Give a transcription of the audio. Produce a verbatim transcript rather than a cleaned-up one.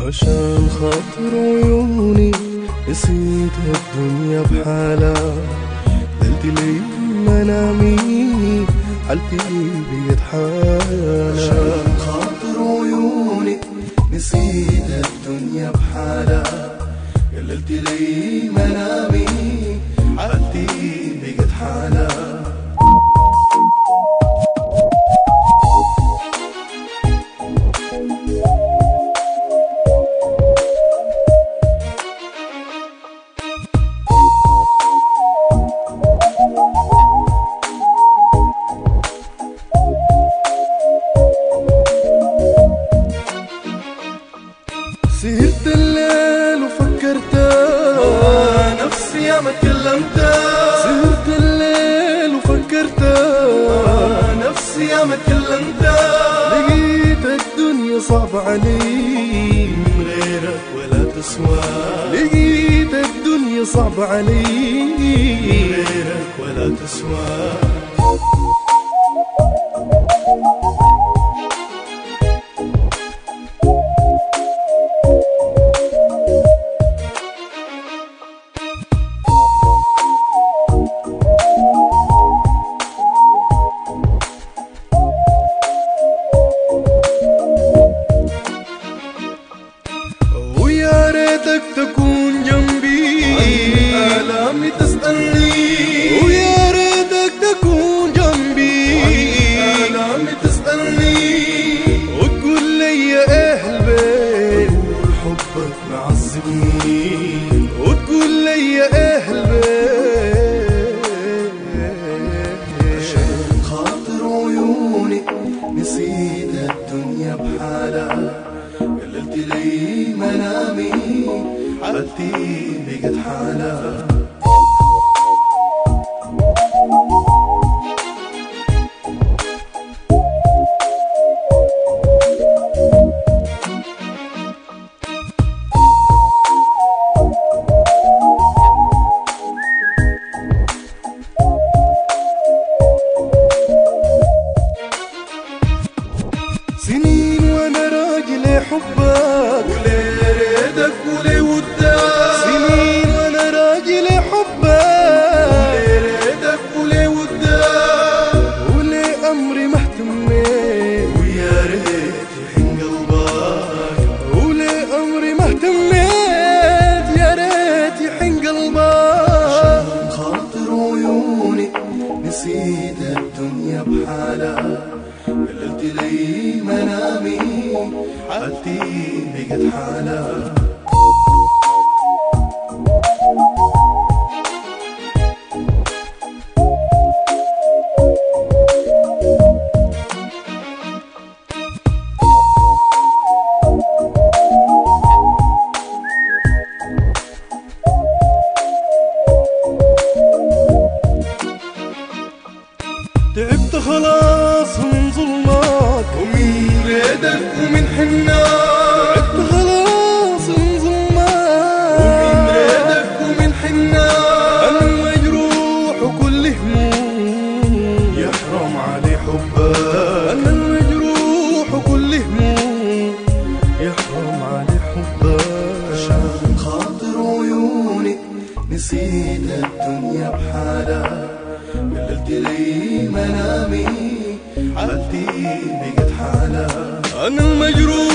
عشان خاطر عيوني نسيت الدنيا بحالها، ليلت لي منامي حالتي بيد حالها. عشان خاطر عيوني نسيت الدنيا بحالها، ليلت لي منامي حالتي بيد حالها. سهرت الليل وفكرتها نفسي يا ما تكلمتها. سهرت الليل وفكرتها نفسي يا ما تكلمتها. لقيت الدنيا صعبة علي من غيرك ولا تسوى. لقيت الدنيا صعبة علي من غيرك ولا تسوى. ويا ريتك تكون جنبي عن آلامي تسألني. ويا ريتك تكون جنبي عن آلامي تسألني. وتقول لي يا أهل بيت وتقول حبك معذبني. وتقول لي يا أهل بيت عشان خاطر عيوني نسيت الدنيا بحالها. قللت لي منامي حالتي بقت حالها. سنين وانا راجل حبك ولي ريدك ولي ودك. سنين وانا راجل حبك ولي ريدك ولي ودك. ولي امري ما اهتميت ويا ريت يحن قلبك. ولي امري ما اهتميت يا ريت يحن قلبك. عشان خاطر عيوني نسيت الدنيا بحالها. قللت لي منامي حالتي بقت حالها. تعبت خلاص من ظلمك ومن ريدك ومن حناك. تعبت خلاص من ظلمك ومن ريدك ومن حناك. أنا المجروح وكل هموم يحرم علي حبك. أنا المجروح وكل هموم يحرم علي حبك. عشان خاطر عيوني نسيت الدنيا بحالها. قللت لي منامي حالتي بقت حالها. أنا المجروح